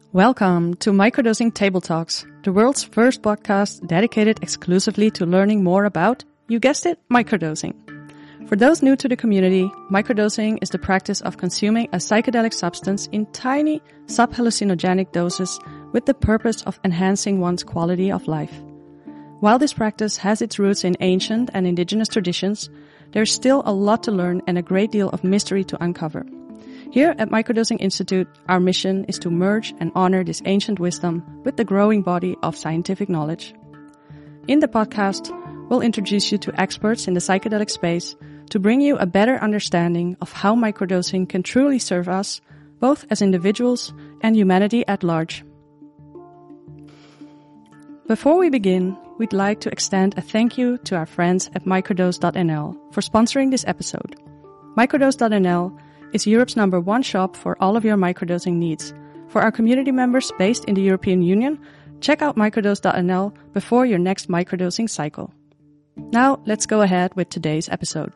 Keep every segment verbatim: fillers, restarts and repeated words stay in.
Welcome to Microdosing Table Talks, the world's first podcast dedicated exclusively to learning more about, you guessed it, microdosing. For those new to the community, microdosing is the practice of consuming a psychedelic substance in tiny sub-hallucinogenic doses with the purpose of enhancing one's quality of life. While this practice has its roots in ancient and indigenous traditions, there's still a lot to learn and a great deal of mystery to uncover. Here at Microdosing Institute, our mission is to merge and honor this ancient wisdom with the growing body of scientific knowledge. In the podcast, we'll introduce you to experts in the psychedelic space to bring you a better understanding of how microdosing can truly serve us, both as individuals and humanity at large. Before we begin, we'd like to extend a thank you to our friends at microdose dot n l for sponsoring this episode. microdose dot n l is Europe's number one shop for all of your microdosing needs. For our community members based in the European Union, check out microdose dot n l before your next microdosing cycle. Now, let's go ahead with today's episode.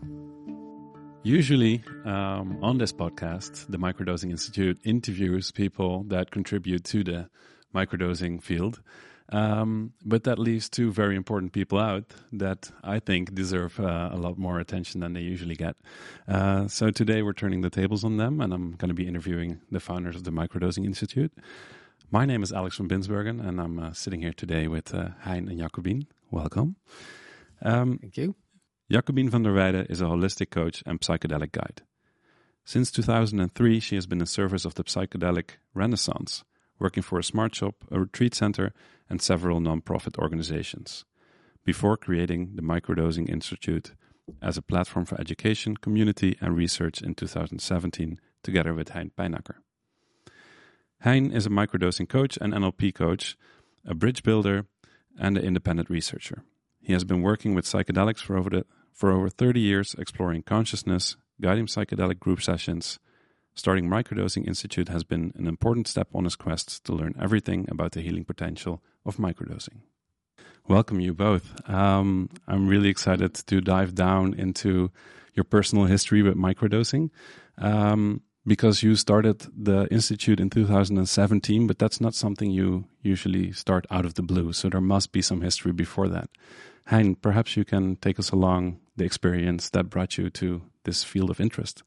Usually, um, on this podcast, the Microdosing Institute interviews people that contribute to the microdosing field. Um, but that leaves two very important people out that I think deserve uh, a lot more attention than they usually get. Uh, so today we're turning the tables on them, and I'm going to be interviewing the founders of the Microdosing Institute. My name is Alex van Binsbergen, and I'm uh, sitting here today with uh, Hein and Jacobien. Welcome. Um, Thank you. Jacobien van der Weijden is a holistic coach and psychedelic guide. Since two thousand three, she has been in service of the psychedelic renaissance, working for a smart shop, a retreat center, and several non-profit organizations, before creating the Microdosing Institute as a platform for education, community, and research in two thousand seventeen, together with Hein Pijnacker. Hein is a microdosing coach and N L P coach, a bridge builder, and an independent researcher. He has been working with psychedelics for over, the, for over thirty years, exploring consciousness, guiding psychedelic group sessions. Starting Microdosing Institute has been an important step on his quest to learn everything about the healing potential of microdosing. Welcome you both. Um, I'm really excited to dive down into your personal history with microdosing, um, because you started the Institute in two thousand seventeen, but that's not something you usually start out of the blue, so there must be some history before that. Hein, perhaps you can take us along the experience that brought you to this field of interest.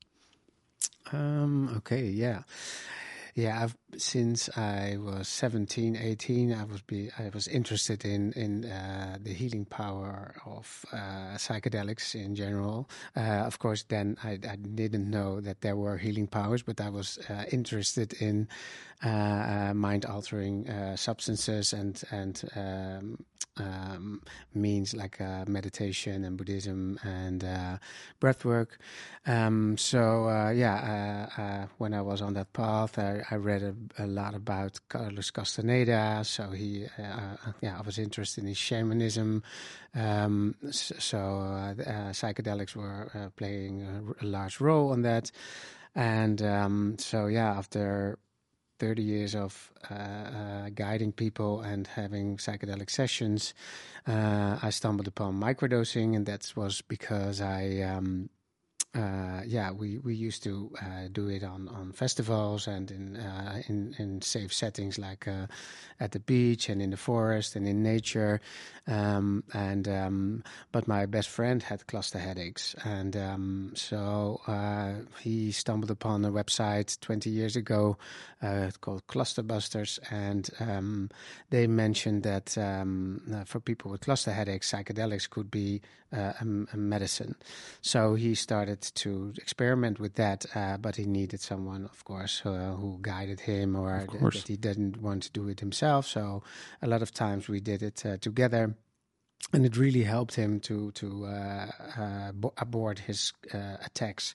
Um, okay, yeah. Yeah, I've, since I was seventeen, eighteen, I was be I was interested in in uh, the healing power of uh, psychedelics in general. Uh, of course, then I, I didn't know that there were healing powers, but I was uh, interested in uh, uh, mind-altering uh, substances and and um, um, means like uh, meditation and Buddhism and uh, breathwork. Um, so uh, yeah, uh, uh, when I was on that path, I, I read a, a lot about Carlos Castaneda. So he, uh, yeah, I was interested in shamanism. Um, so uh, uh, psychedelics were uh, playing a, a large role on that. And um, so yeah, after thirty years of uh, uh, guiding people and having psychedelic sessions, uh, I stumbled upon microdosing, and that was because I, um, uh, yeah, we, we used to uh, do it on, on festivals and in, uh, in in safe settings like uh, at the beach and in the forest and in nature. Um, and um, but my best friend had cluster headaches, and um, so uh, he stumbled upon a website twenty years ago uh, called Cluster Busters, and um, they mentioned that um, uh, for people with cluster headaches, psychedelics could be uh, a, a medicine. So he started to experiment with that, uh, but he needed someone, of course, uh, who guided him, or th- that he didn't want to do it himself. So a lot of times we did it uh, together. And it really helped him to to uh, uh, bo- abort his uh, attacks.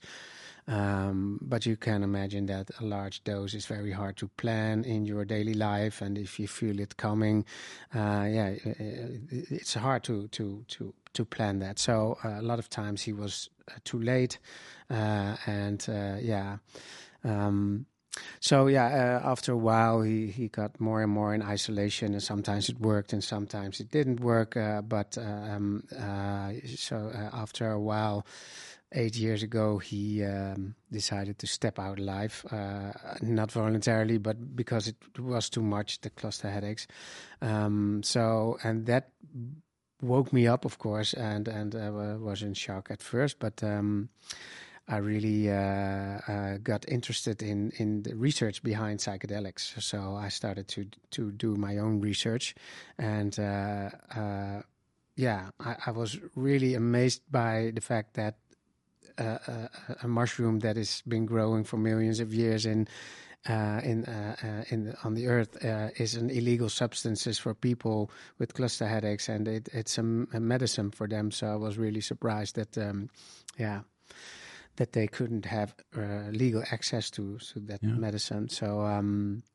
Um, but you can imagine that a large dose is very hard to plan in your daily life, and if you feel it coming, uh, yeah, it's hard to to to to plan that. So uh, a lot of times he was uh, too late, uh, and uh, yeah. Um, So yeah, uh, after a while, he, he got more and more in isolation, and sometimes it worked, and sometimes it didn't work. Uh, but um, uh, so uh, after a while, eight years ago, he um, decided to step out of life, uh, not voluntarily, but because it was too much, the cluster headaches. Um, so, and that woke me up, of course, and and I was in shock at first, but um, I really uh, uh, got interested in in the research behind psychedelics. So I started to to do my own research, and uh, uh, yeah, I, I was really amazed by the fact that uh, a, a mushroom that has been growing for millions of years in Uh, in uh, uh, in the, on the earth uh, is an illegal substances for people with cluster headaches, and it, it's a, a medicine for them. So I was really surprised that, um, yeah, that they couldn't have uh, legal access to, to that Yeah. medicine. So, um,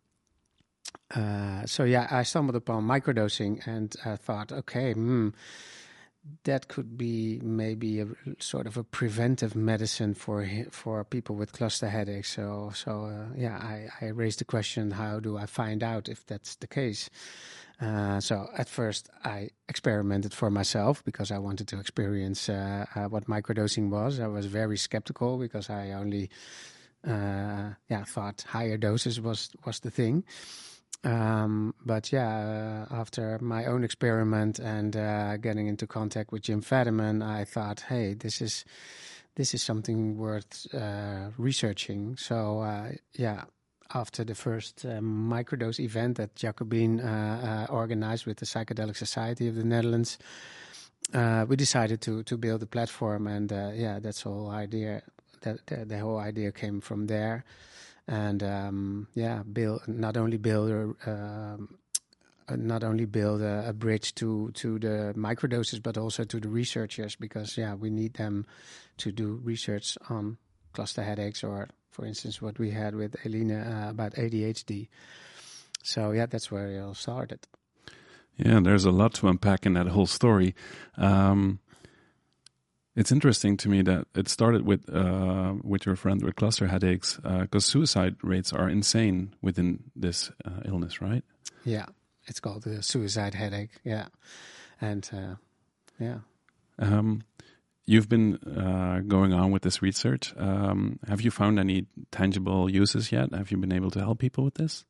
uh, so yeah, I stumbled upon microdosing, and I thought, okay, hmm. that could be maybe a sort of a preventive medicine for for people with cluster headaches. So, so uh, yeah, I, I raised the question: how do I find out if that's the case? Uh, so, at first, I experimented for myself because I wanted to experience uh, uh, what microdosing was. I was very skeptical because I only, uh, yeah, thought higher doses was was the thing. Um, but yeah, uh, after my own experiment and uh, getting into contact with Jim Fadiman, I thought, hey, this is this is something worth uh, researching. So uh, yeah, after the first uh, microdose event that Jacobin uh, uh, organized with the Psychedelic Society of the Netherlands, uh, we decided to to build a platform, and uh, yeah, that's the whole idea. That the, the whole idea came from there. And um, yeah, build not only build a, um, not only build a, a bridge to to the microdoses, but also to the researchers, because yeah, we need them to do research on cluster headaches, or for instance, what we had with Elina uh, about A D H D. So yeah, that's where it all started. Yeah, there's a lot to unpack in that whole story. Um, It's interesting to me that it started with uh, with your friend with cluster headaches, because uh, suicide rates are insane within this uh, illness, right? Yeah, it's called the suicide headache. Yeah, and uh, yeah. Um, you've been uh, going on with this research. Um, have you found any tangible uses yet? Have you been able to help people with this?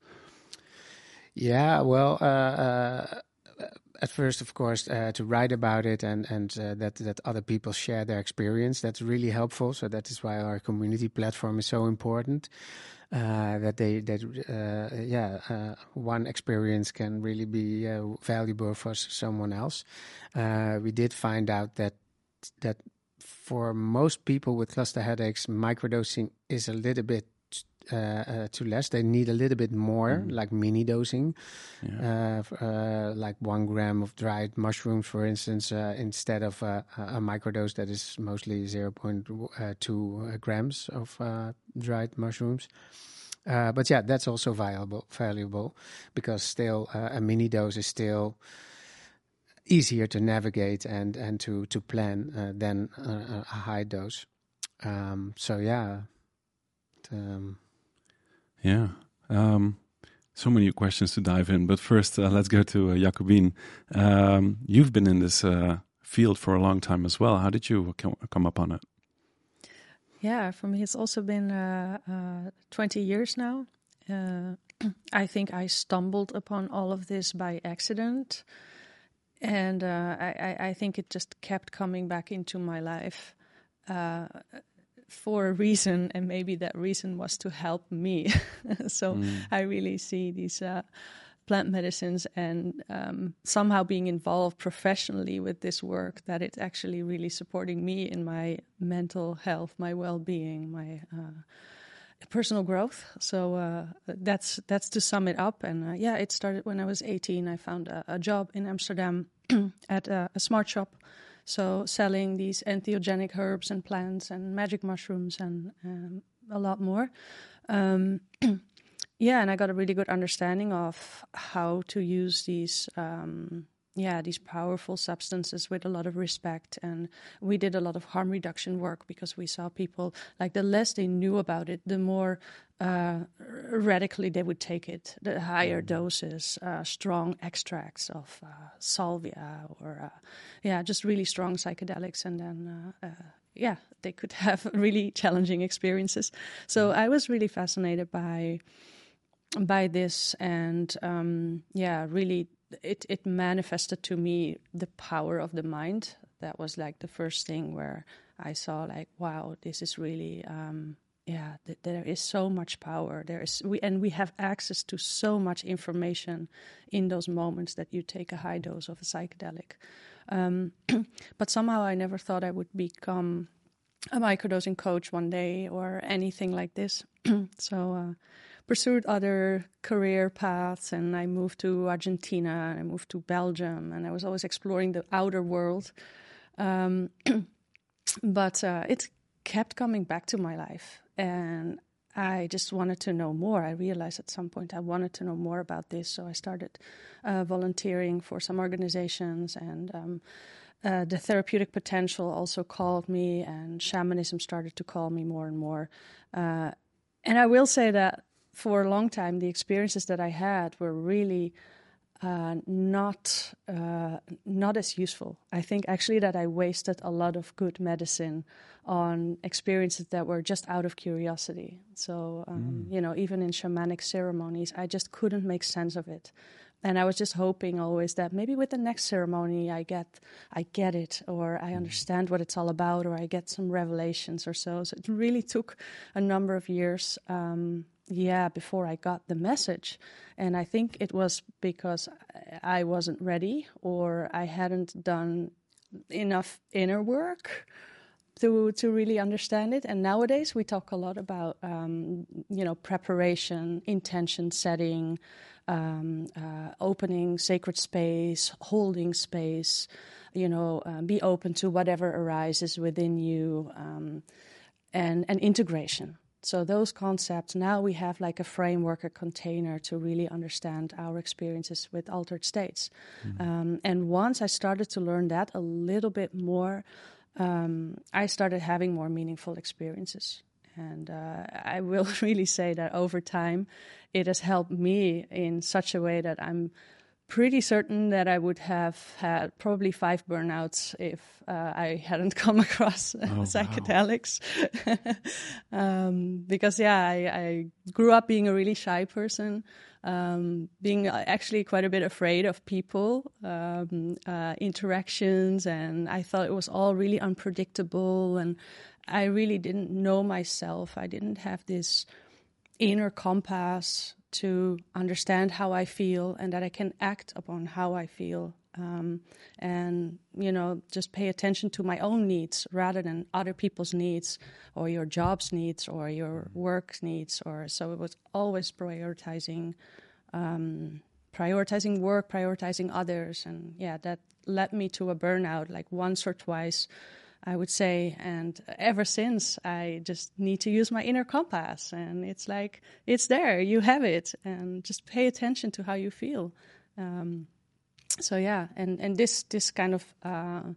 Yeah, well. Uh, uh, At first, of course, uh, to write about it and and uh, that that other people share their experience, that's really helpful. So that is why our community platform is so important. Uh, that they that uh, yeah, uh, one experience can really be uh, valuable for someone else. Uh, we did find out that that for most people with cluster headaches, microdosing is a little bit Uh, uh, too less. They need a little bit more, mm. like mini dosing, yeah. uh, uh, like one gram of dried mushrooms, for instance, uh, instead of uh, a microdose that is mostly zero point two grams of uh, dried mushrooms. Uh, but yeah, that's also valuable, valuable because still uh, a mini dose is still easier to navigate and, and to, to plan uh, than uh, a high dose. Um, so yeah. Um, Yeah. Um, so many questions to dive in, but first uh, let's go to uh, Jacobin. Um, you've been in this uh, field for a long time as well. How did you com- come upon it? Yeah, for me it's also been uh, uh, twenty years now. Uh, I think I stumbled upon all of this by accident, and uh, I, I think it just kept coming back into my life. Uh, for a reason, and maybe that reason was to help me. so mm. I really see these uh, plant medicines and um, somehow being involved professionally with this work, that it's actually really supporting me in my mental health, my well-being, my uh, personal growth. So uh, that's that's to sum it up. And uh, yeah, it started when I was eighteen. I found a, a job in Amsterdam at a, a smart shop. So selling these entheogenic herbs and plants and magic mushrooms and um, a lot more. Um, yeah, and I got a really good understanding of how to use these, um, yeah, these powerful substances with a lot of respect. And we did a lot of harm reduction work because we saw people, like the less they knew about it, the more uh, radically they would take it. The higher doses, uh, strong extracts of uh, salvia or, uh, yeah, just really strong psychedelics. And then, uh, uh, yeah, they could have really challenging experiences. So I was really fascinated by by this, and um, yeah, really, it it manifested to me the power of the mind. That was like the first thing where I saw like, wow, this is really. Um, Yeah, th- there is so much power. There is, we and we have access to so much information in those moments that you take a high dose of a psychedelic. Um, but somehow I never thought I would become a microdosing coach one day or anything like this. So uh, pursued other career paths, and I moved to Argentina, and I moved to Belgium, and I was always exploring the outer world. Um, but uh, it kept coming back to my life. And I just wanted to know more. I realized at some point I wanted to know more about this. So I started uh, volunteering for some organizations, and um, uh, the therapeutic potential also called me, and shamanism started to call me more and more. Uh, and I will say that for a long time, the experiences that I had were really uh, not uh, not as useful. I think actually that I wasted a lot of good medicine on experiences that were just out of curiosity. So, um, mm. you know, even in shamanic ceremonies, I just couldn't make sense of it. And I was just hoping always that maybe with the next ceremony I get I get it, or I understand what it's all about, or I get some revelations or so. So it really took a number of years, um, yeah, before I got the message. And I think it was because I wasn't ready, or I hadn't done enough inner work to to really understand it. And nowadays we talk a lot about, um, you know, preparation, intention setting, um, uh, opening sacred space, holding space, you know, uh, be open to whatever arises within you, um, and, and integration. So those concepts, now we have like a framework, a container to really understand our experiences with altered states. Mm-hmm. Um, and once I started to learn that a little bit more, Um, I started having more meaningful experiences. And uh, I will really say that over time, it has helped me in such a way that I'm pretty certain that I would have had probably five burnouts if uh, I hadn't come across uh, oh, psychedelics. Wow. um, because, yeah, I, I grew up being a really shy person, um, being actually quite a bit afraid of people, um, uh, interactions, and I thought it was all really unpredictable, and I really didn't know myself. I didn't have this inner compass to understand how I feel and that I can act upon how I feel, um, and, you know, just pay attention to my own needs rather than other people's needs or your job's needs or your work needs. Or so it was always prioritizing, um, prioritizing work, prioritizing others. And yeah, that led me to a burnout like once or twice, I would say, and ever since, I just need to use my inner compass, and it's like, it's there, you have it, and just pay attention to how you feel. Um, so yeah, and, and this this kind of uh,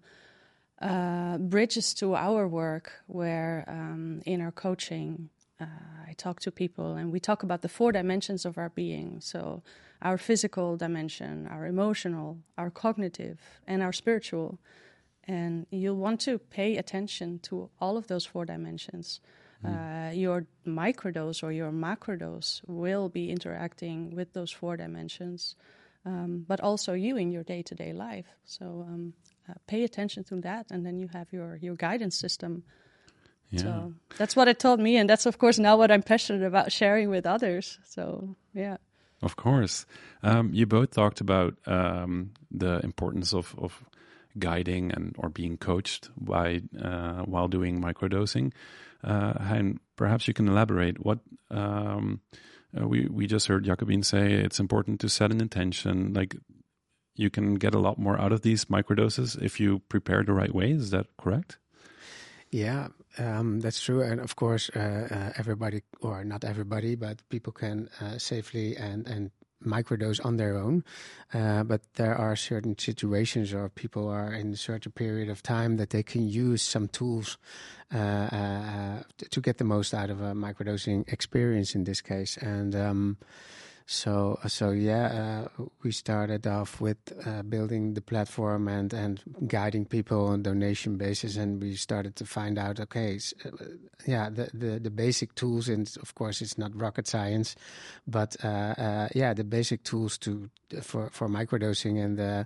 uh, bridges to our work, where um, in our coaching, uh, I talk to people, and we talk about the four dimensions of our being. So our physical dimension, our emotional, our cognitive, and our spiritual. And you'll want to pay attention to all of those four dimensions. Mm. Uh, your microdose or your macrodose will be interacting with those four dimensions, um, but also you in your day-to-day life. So um, uh, pay attention to that, and then you have your, your guidance system. Yeah. So that's what it taught me, and that's, of course, now what I'm passionate about sharing with others. So, yeah. Of course. Um, you both talked about um, the importance of... of guiding and or being coached by uh, while doing microdosing, uh, and perhaps you can elaborate. What um, uh, we we just heard Jacobine say, it's important to set an intention. Like, you can get a lot more out of these microdoses if you prepare the right way. Is that correct? Yeah, um, that's true. And of course, uh, uh, everybody, or not everybody, but people can uh, safely and and microdose on their own, uh, but there are certain situations or people are in a certain period of time that they can use some tools uh, uh, to get the most out of a microdosing experience in this case. And um, So, so yeah, uh, we started off with uh, building the platform and, and guiding people on donation basis, and we started to find out, okay, s- uh, yeah, the, the, the basic tools, and of course it's not rocket science, but uh, uh, yeah, the basic tools to for for microdosing and the,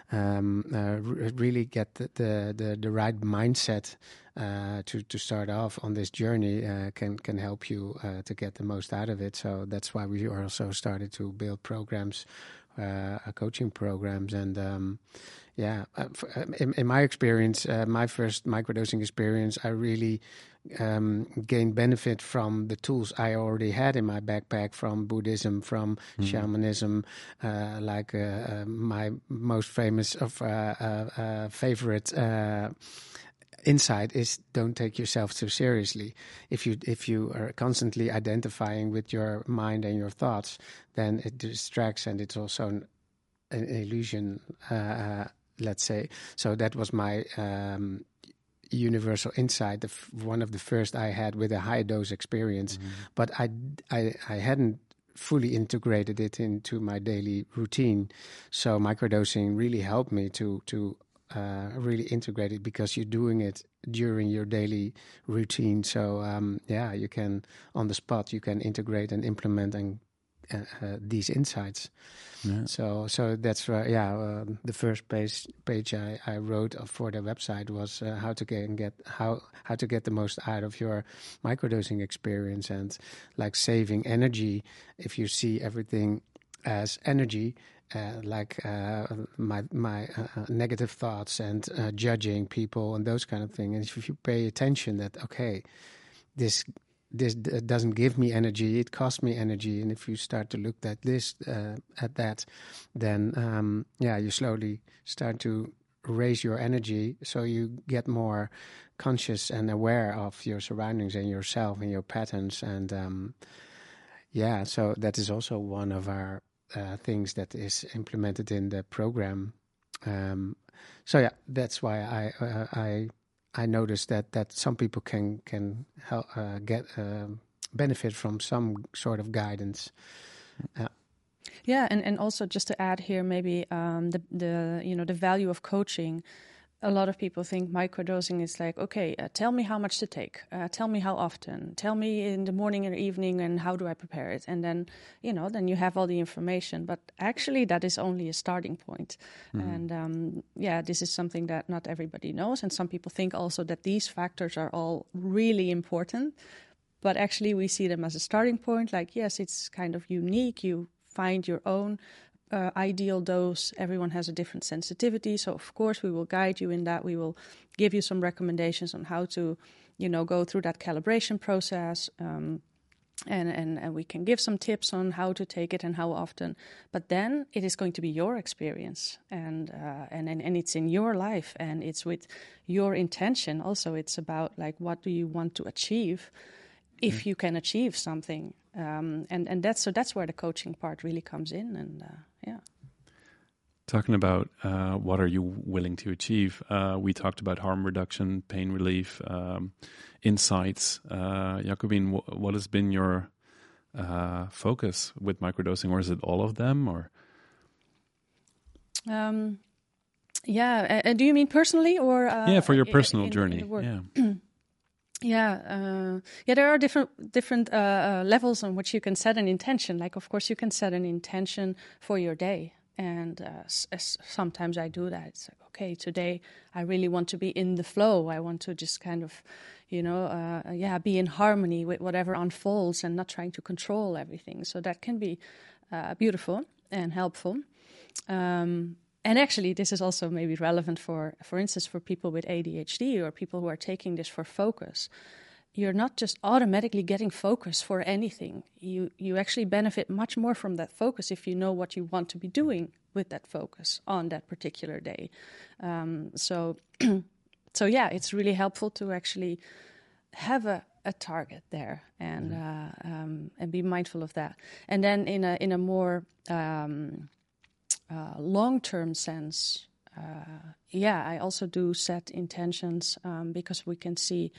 um, uh, r- really get the, the the the right mindset uh, to to start off on this journey uh, can can help you uh, to get the most out of it. So that's why we also started to build programs, uh, coaching programs, and um, yeah, uh, f- uh, in, in my experience, uh, my first microdosing experience, I really um, gained benefit from the tools I already had in my backpack from Buddhism, from Mm. shamanism, uh, like uh, uh, my most famous of uh, uh, uh, favorite uh, insight is don't take yourself too seriously. If you if you are constantly identifying with your mind and your thoughts, then it distracts, and it's also an, an illusion. Uh, uh, let's say. So that was my um, universal insight. The f- one of the first I had with a high dose experience, Mm. but I I I hadn't fully integrated it into my daily routine. So microdosing really helped me to to uh, really integrate it because you're doing it during your daily routine. So um, yeah, you can on the spot you can integrate and implement and uh, uh, these insights. Yeah. So so that's uh, yeah. Uh, the first page page I, I wrote for the website was uh, how to get and get how how to get the most out of your microdosing experience, and like saving energy. If you see everything as energy, uh, like uh, my my uh, negative thoughts and uh, judging people and those kind of things, and if you pay attention that okay, this this d- doesn't give me energy, it costs me energy, and if you start to look at this uh, at that, then um, yeah, you slowly start to raise your energy, so you get more conscious and aware of your surroundings and yourself and your patterns, and um, yeah, so that is also one of our uh, things that is implemented in the program. Um, so yeah, that's why I uh, I I noticed that that some people can can help uh, get um benefit from some sort of guidance. Uh, Yeah, and, and also just to add here, maybe um, the the you know the value of coaching. A lot of people think microdosing is like, okay, uh, tell me how much to take, uh, tell me how often, tell me in the morning or evening, and how do I prepare it, and then you know then you have all the information. But actually, that is only a starting point, Mm. and um, yeah, this is something that not everybody knows, and some people think also that these factors are all really important. But actually, we see them as a starting point. Like, yes, it's kind of unique. You find your own uh, ideal dose. Everyone has a different sensitivity. So, of course, we will guide you in that. We will give you some recommendations on how to, you know, go through that calibration process. Um, and, and, and we can give some tips on how to take it and how often. But then it is going to be your experience, and, uh, and, and, and it's in your life, and it's with your intention. Also, it's about, like, what do you want to achieve? If you can achieve something, um, and and that's so that's where the coaching part really comes in, and uh, yeah. Talking about uh, what are you willing to achieve, uh, we talked about harm reduction, pain relief, um, insights. Uh, Jacobine, wh- what has been your uh, focus with microdosing, or is it all of them, or? Um, yeah, uh, do you mean personally, or uh, yeah, for your in- personal in, journey. in the work? Yeah. Yeah, uh, yeah. There are different different uh, uh, levels on which you can set an intention. Like, of course, you can set an intention for your day, and uh, s- s- sometimes I do that. It's like, okay, today I really want to be in the flow. I want to just kind of, you know, uh, yeah, be in harmony with whatever unfolds, and not trying to control everything. So that can be uh, beautiful and helpful. Um, And actually, this is also maybe relevant for, for instance, for people with A D H D or people who are taking this for focus. You're not just automatically getting focus for anything. You you actually benefit much more from that focus if you know what you want to be doing with that focus on that particular day. Um, so, so yeah, it's really helpful to actually have a, a target there and uh, um, and be mindful of that. And then in a in a more um, Uh, long-term sense, uh, yeah, I also do set intentions um, because we can see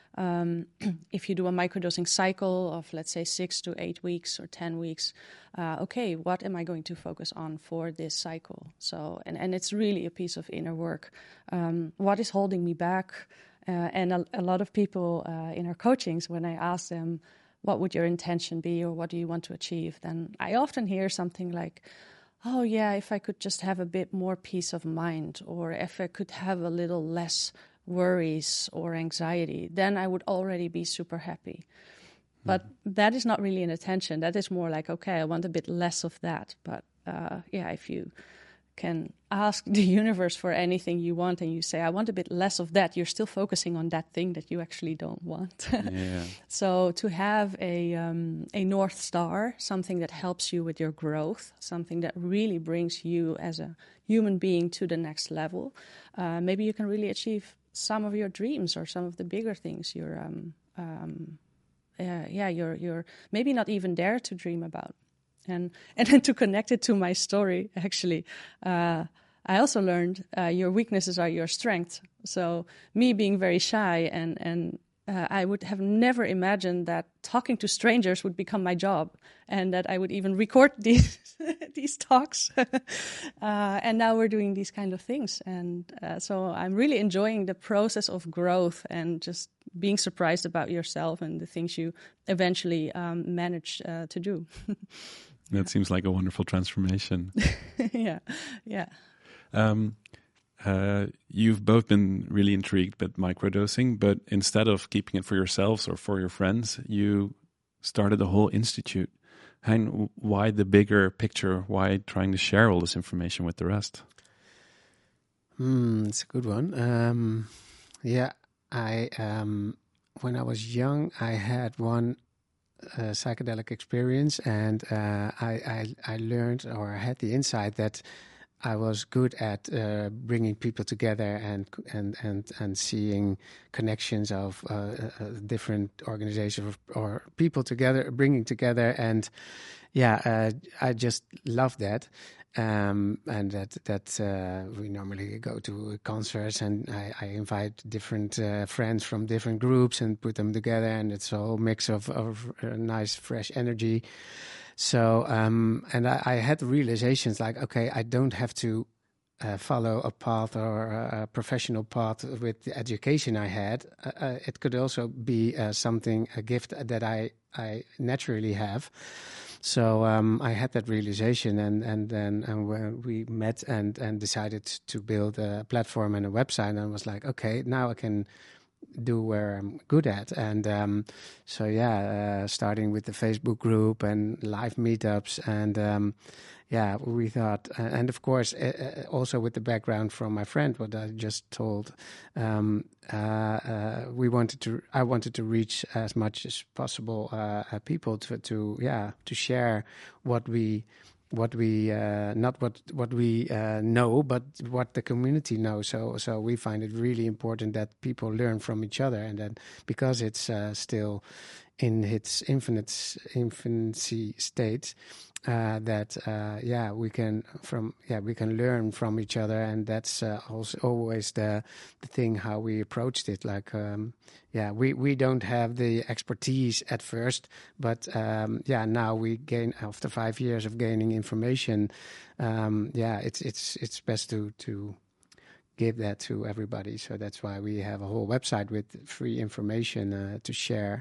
um, if you do a microdosing cycle of, let's say, six to eight weeks or ten weeks, uh, okay, what am I going to focus on for this cycle? So, and, and it's really a piece of inner work. Um, what is holding me back? Uh, and a, a lot of people uh, in our coachings, when I ask them, what would your intention be, or what do you want to achieve? Then I often hear something like, oh yeah, if I could just have a bit more peace of mind, or if I could have a little less worries or anxiety, then I would already be super happy. Mm. But that is not really an intention. That is more like, okay, I want a bit less of that. But uh, yeah, if you can ask the universe for anything you want and you say, I want a bit less of that, you're still focusing on that thing that you actually don't want. Yeah. So to have a um, a North Star, something that helps you with your growth, something that really brings you as a human being to the next level, uh, maybe you can really achieve some of your dreams or some of the bigger things you're, um, um, uh, yeah, you're, you're maybe not even dare to dream about. And and then to connect it to my story, actually, uh, I also learned uh, your weaknesses are your strengths. So me being very shy, and and uh, I would have never imagined that talking to strangers would become my job, and that I would even record these these talks. uh, and now we're doing these kind of things, and uh, so I'm really enjoying the process of growth and just being surprised about yourself and the things you eventually um, manage uh, to do. That seems like a wonderful transformation. yeah, yeah. Um, uh, you've both been really intrigued by microdosing, but instead of keeping it for yourselves or for your friends, you started a whole institute. And why the bigger picture? Why trying to share all this information with the rest? Hmm, it's a good one. Um, yeah, I um, when I was young, I had one Uh, psychedelic experience, and uh, I, I I learned or had the insight that I was good at uh, bringing people together and and and and seeing connections of uh, uh, different organizations or people together, bringing together, and yeah, uh, I just love that. Um, and that that uh, we normally go to concerts, and I, I invite different uh, friends from different groups and put them together, and it's a whole mix of, of uh, nice, fresh energy. So, um, and I, I had realizations like, okay, I don't have to uh, follow a path or a professional path with the education I had. Uh, uh, it could also be uh, something, a gift that I, I naturally have. So um, I had that realization, and and then and when we met and and decided to build a platform and a website, and I was like, okay, now I can do where I'm good at. And um, so yeah, uh, starting with the Facebook group and live meetups, and um, yeah, we thought, uh, and of course uh, also with the background from my friend, what I just told, um, uh, uh, we wanted to, I wanted to reach as much as possible uh, uh, people to, to, yeah, to share what we. What we uh, not what what we uh, know, but what the community knows. So so we find it really important that people learn from each other, and then because it's uh, still in its infinite infancy state, uh, that uh, yeah we can from yeah we can learn from each other, and that's uh, also always the the thing how we approached it. Like um, yeah, we we don't have the expertise at first, but um, yeah, now we gain after five years of gaining information. Um, yeah, it's it's it's best to to give that to everybody. So that's why we have a whole website with free information uh, to share.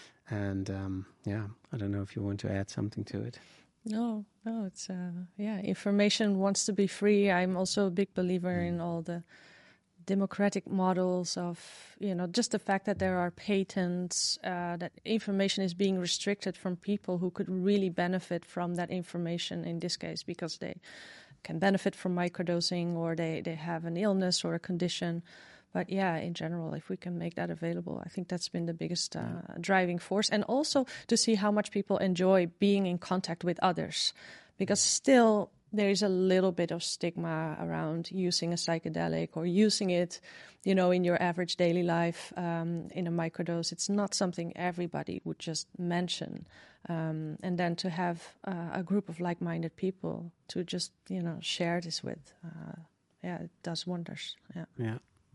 And um, yeah, I don't know if you want to add something to it. No, no, it's uh, yeah. Information wants to be free. I'm also a big believer mm. in all the democratic models of, you know, just the fact that there are patents, uh, that information is being restricted from people who could really benefit from that information. In this case, because they can benefit from microdosing, or they they have an illness or a condition. But yeah, in general, if we can make that available, I think that's been the biggest uh, driving force. And also to see how much people enjoy being in contact with others. Because still there is a little bit of stigma around using a psychedelic or using it, you know, in your average daily life um, in a microdose. It's not something everybody would just mention. Um, and then to have uh, a group of like-minded people to just, you know, share this with, uh, yeah, it does wonders. Yeah. Yeah.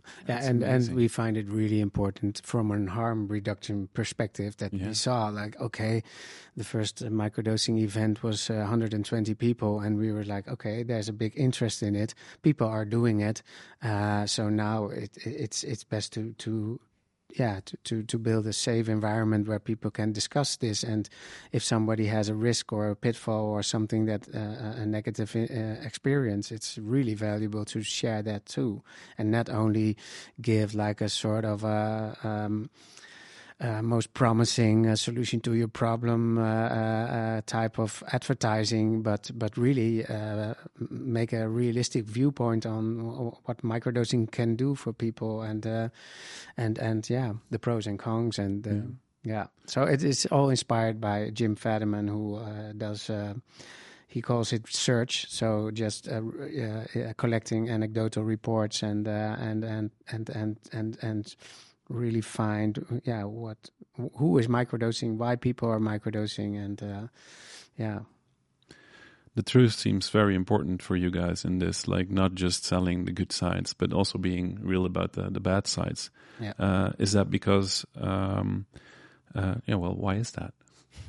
yeah, and, and we find it really important from a harm reduction perspective that yeah. we saw, like, okay, the first uh, microdosing event was uh, one hundred twenty people, and we were like, okay, there's a big interest in it. People are doing it, uh, so now it, it's it's best to to. Yeah, to, to, to build a safe environment where people can discuss this. And if somebody has a risk or a pitfall or something that uh, a negative uh, experience, it's really valuable to share that too. And not only give like a sort of a um, uh, most promising uh, solution to your problem uh, uh, type of advertising, but but really uh, make a realistic viewpoint on what microdosing can do for people, and uh, and and yeah, the pros and cons, and uh, yeah. yeah. So it is all inspired by Jim Fadiman, who uh, does. Uh, He calls it search, so just uh, uh, collecting anecdotal reports and uh, and and and and and and really find yeah what who is microdosing, why people are microdosing, and uh, yeah. The truth seems very important for you guys in this, like not just selling the good sides, but also being real about the, the bad sides. Yeah. Uh, is that because? Um, uh, yeah. Well, why is that?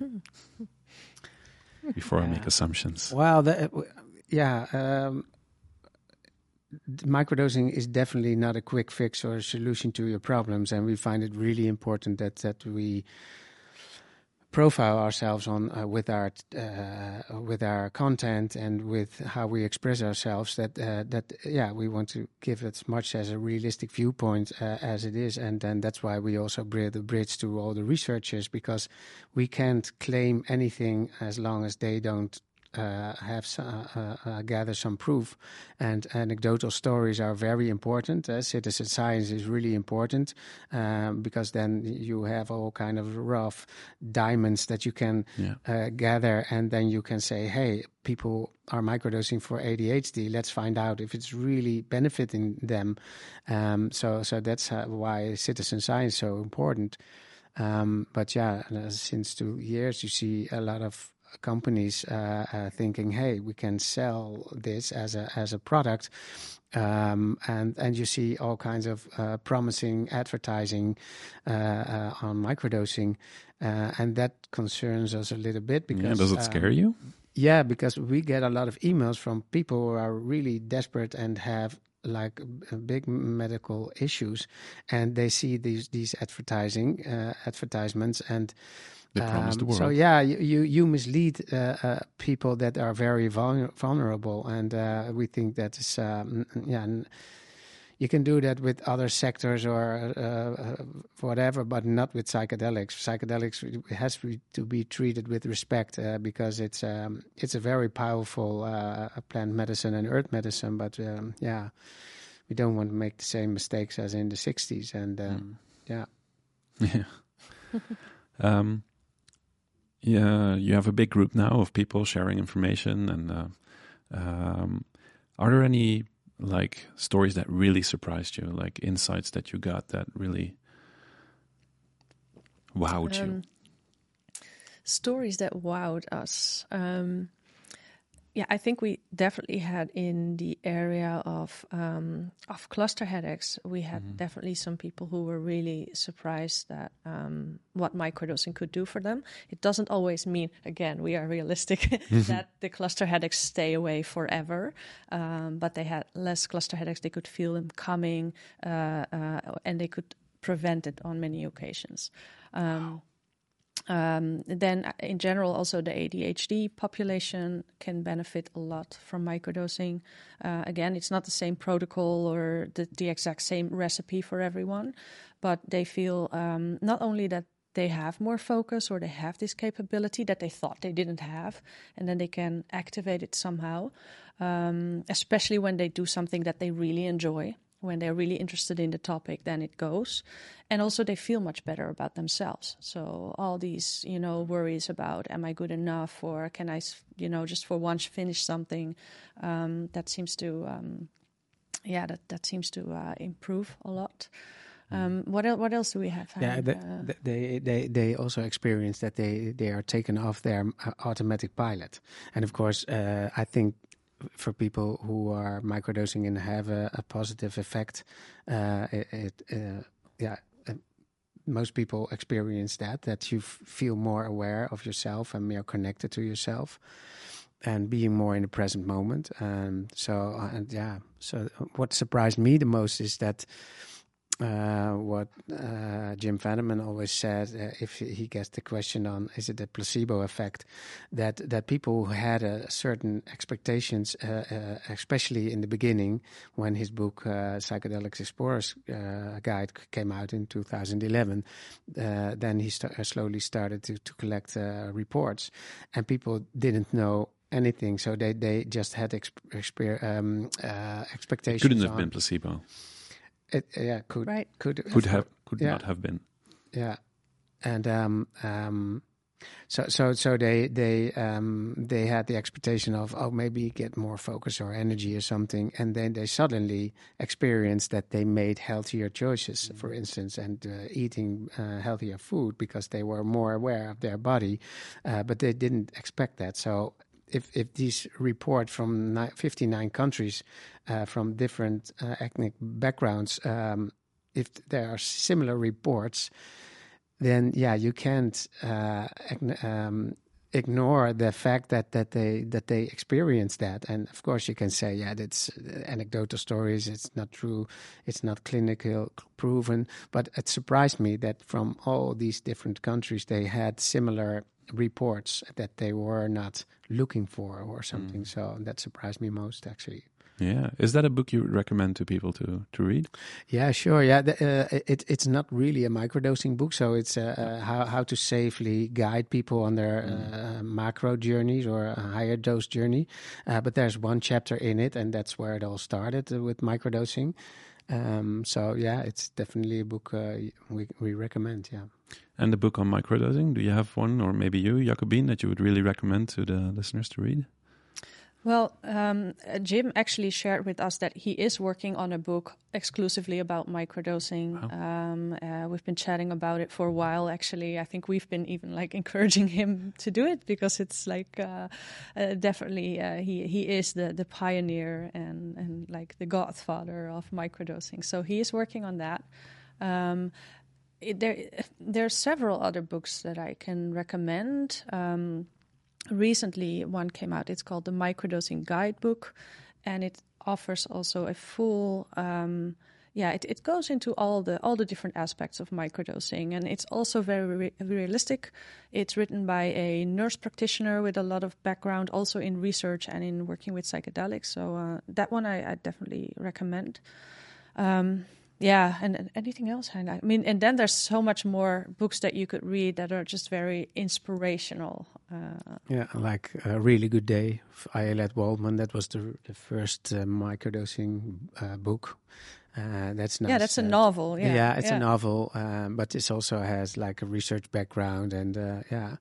Before yeah. I make assumptions. Well, the, yeah, um, microdosing is definitely not a quick fix or a solution to your problems, and we find it really important that that we profile ourselves on uh, with our uh, with our content and with how we express ourselves. That uh, that yeah, we want to give as much as a realistic viewpoint uh, as it is, and then that's why we also build the bridge to all the researchers, because we can't claim anything as long as they don't uh, have uh, uh, gather some proof. And anecdotal stories are very important. Uh, citizen science is really important um, because then you have all kind of rough diamonds that you can yeah. uh, gather, and then you can say, hey, people are microdosing for A D H D. Let's find out if it's really benefiting them. Um, so, so that's uh, why citizen science is so important. Um, but yeah, uh, since two years, you see a lot of companies uh, uh, thinking, "Hey, we can sell this as a as a product," um, and and you see all kinds of uh, promising advertising uh, uh, on microdosing, uh, and that concerns us a little bit because yeah, does it scare um, you? Yeah, because we get a lot of emails from people who are really desperate and have like big medical issues, and they see these these advertising uh, advertisements and. They promise the Um, world. so yeah, you you, you mislead uh, uh, people that are very vulner- vulnerable, and uh, we think that is um, yeah. You can do that with other sectors or uh, whatever, but not with psychedelics. Psychedelics has to be treated with respect uh, because it's um, it's a very powerful uh, plant medicine and earth medicine. But um, yeah, we don't want to make the same mistakes as in the sixties. And um, mm. yeah, yeah. um, yeah, you have a big group now of people sharing information, and uh, um, are there any like stories that really surprised you, like insights that you got that really wowed um, you? Stories that wowed us. Um, yeah, I think we definitely had in the area of um, of cluster headaches. We had mm-hmm. definitely some people who were really surprised that um, what microdosing could do for them. It doesn't always mean, again, we are realistic, that the cluster headaches stay away forever. Um, but they had less cluster headaches. They could feel them coming, uh, uh, and they could prevent it on many occasions. Um, wow. Um, then in general, also the A D H D population can benefit a lot from microdosing. Uh, again, it's not the same protocol or the, the exact same recipe for everyone, but they feel um, not only that they have more focus or they have this capability that they thought they didn't have, and then they can activate it somehow, um, especially when they do something that they really enjoy. When they're really interested in the topic, then it goes. And also they feel much better about themselves. So all these, you know, worries about, am I good enough, or can I, you know, just for once finish something, um, that seems to, um, yeah, that, that seems to uh, improve a lot. Um, what else? What else do we have? Yeah, the, uh, they they they also experience that they they are taken off their automatic pilot, and of course, uh, I think for people who are microdosing and have a, a positive effect, uh, it, it uh, yeah. Most people experience that, that you f- feel more aware of yourself and more connected to yourself and being more in the present moment. Um, so, uh, and yeah, so what surprised me the most is that uh, what uh, Jim Fadiman always said, uh, if he gets the question on, is it a placebo effect, that, that people who had a certain expectations, uh, uh, especially in the beginning when his book uh, Psychedelics Explorer's uh, Guide came out in two thousand eleven, uh, then he st- slowly started to, to collect uh, reports, and people didn't know anything, so they, they just had exp- exper- um, uh, expectations. It couldn't have on, been placebo. It, yeah, could Right. could Could have, could yeah. not have been. Yeah, and um, um, so so so they they um, they had the expectation of, oh, maybe get more focus or energy or something, and then they suddenly experienced that they made healthier choices, mm-hmm. for instance, and uh, eating uh, healthier food because they were more aware of their body, uh, but they didn't expect that. So if if these report from ni- fifty-nine countries uh, from different uh, ethnic backgrounds, um, if there are similar reports, then yeah, you can't uh, um, ignore the fact that that they that they experience that. And of course, you can say, yeah, that's anecdotal stories. It's not true. It's not clinical proven. But it surprised me that from all these different countries, they had similar reports that they were not looking for or something. Mm. So that surprised me most, actually. Yeah, is that a book you would recommend to people to, to read? Yeah, sure. Yeah, the, uh, it it's not really a microdosing book, so it's uh, uh, how how to safely guide people on their mm. uh, macro journeys or a higher dose journey. Uh, but there's one chapter in it, and that's where it all started uh, with microdosing. Um, so yeah, it's definitely a book uh, we we recommend. Yeah. And the book on microdosing, do you have one, or maybe you, Jacobine, that you would really recommend to the listeners to read? Well, um, Jim actually shared with us that he is working on a book exclusively about microdosing. Wow. Um, uh, we've been chatting about it for a while, actually. I think we've been even like encouraging him to do it because it's like uh, uh, definitely uh, he he is the, the pioneer and, and like the godfather of microdosing. So he is working on that. Um, it, there, there are several other books that I can recommend. Um, Recently, one came out. It's called the Microdosing Guidebook, and it offers also a full, um, yeah, it, it goes into all the all the different aspects of microdosing, and it's also very re- realistic. It's written by a nurse practitioner with a lot of background, also in research and in working with psychedelics. So uh, that one I, I definitely recommend. Um, Yeah, and, and anything else? I mean, and then there's so much more books that you could read that are just very inspirational. Uh, yeah, like A Really Good Day, Ayelet Waldman. That was the the first uh, microdosing uh, book. Uh, that's nice. Yeah, that's a uh, novel. Yeah, yeah, it's yeah. a novel, um, but it also has like a research background, and uh, yeah,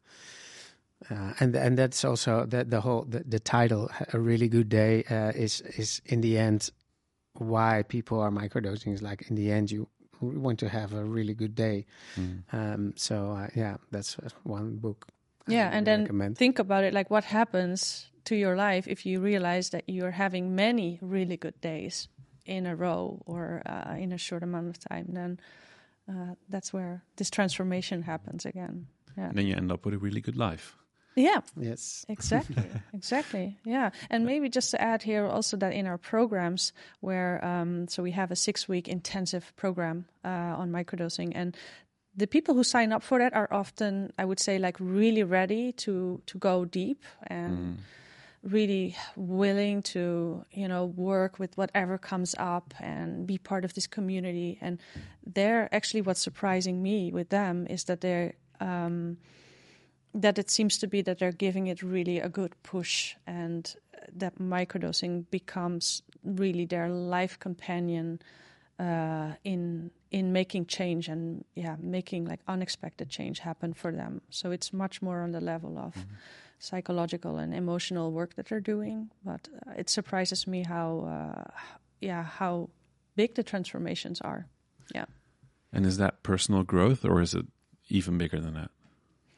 uh, and and that's also that the whole the, the title, A Really Good Day, uh, is is in the end why people are microdosing. Is like in the end you want to have a really good day. Mm. Um, so uh, yeah, that's one book. Yeah, I and then recommend. Think about it, like what happens to your life if you realize that you're having many really good days in a row or uh, in a short amount of time. Then uh, that's where this transformation happens again. Yeah. And then you end up with a really good life. Yeah. Yes. Exactly. Exactly. Yeah. And maybe just to add here also that in our programs where, um, so we have a six week intensive program uh, on microdosing, and the people who sign up for that are often, I would say, like really ready to, to go deep and mm. really willing to, you know, work with whatever comes up and be part of this community. And they're actually, what's surprising me with them is that they're, um, that it seems to be that they're giving it really a good push, and that microdosing becomes really their life companion uh, in in making change and yeah, making like unexpected change happen for them. So it's much more on the level of mm-hmm. psychological and emotional work that they're doing. But uh, it surprises me how uh, yeah how big the transformations are. Yeah. And is that personal growth, or is it even bigger than that?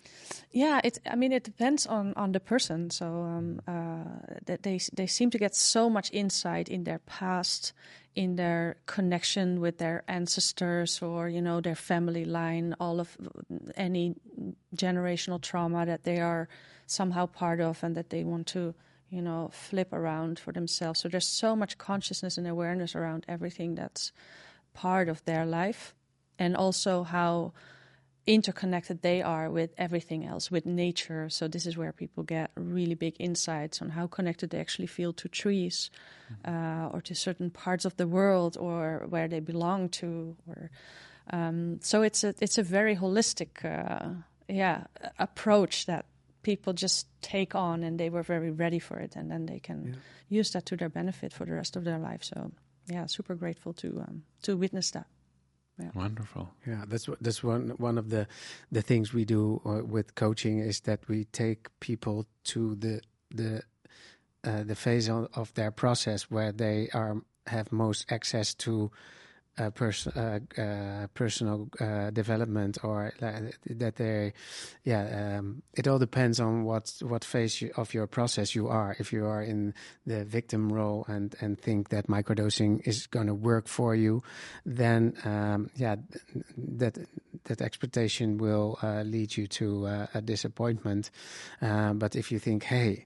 Yeah, it. I mean, it depends on, on the person. So um, uh, that they they seem to get so much insight in their past, in their connection with their ancestors, or you know their family line, all of any generational trauma that they are somehow part of, and that they want to you know flip around for themselves. So there's so much consciousness and awareness around everything that's part of their life, and also how interconnected they are with everything else, with nature. So this is where people get really big insights on how connected they actually feel to trees, mm-hmm. uh, or to certain parts of the world, or where they belong to. Or um, so it's a it's a very holistic, uh, yeah, approach that people just take on, and they were very ready for it, and then they can yeah. use that to their benefit for the rest of their life. So yeah, super grateful to um, to witness that. Yeah. Wonderful. Yeah, that's that's one one of the the things we do uh, with coaching, is that we take people to the the uh, the phase of, of their process where they are have most access to uh, pers- uh, uh, personal uh, development, or uh, that they, yeah, um, it all depends on what what phase you, of your process you are. If you are in the victim role and and think that microdosing is going to work for you, then um, yeah, that that expectation will uh, lead you to uh, a disappointment. Uh, but if you think, hey,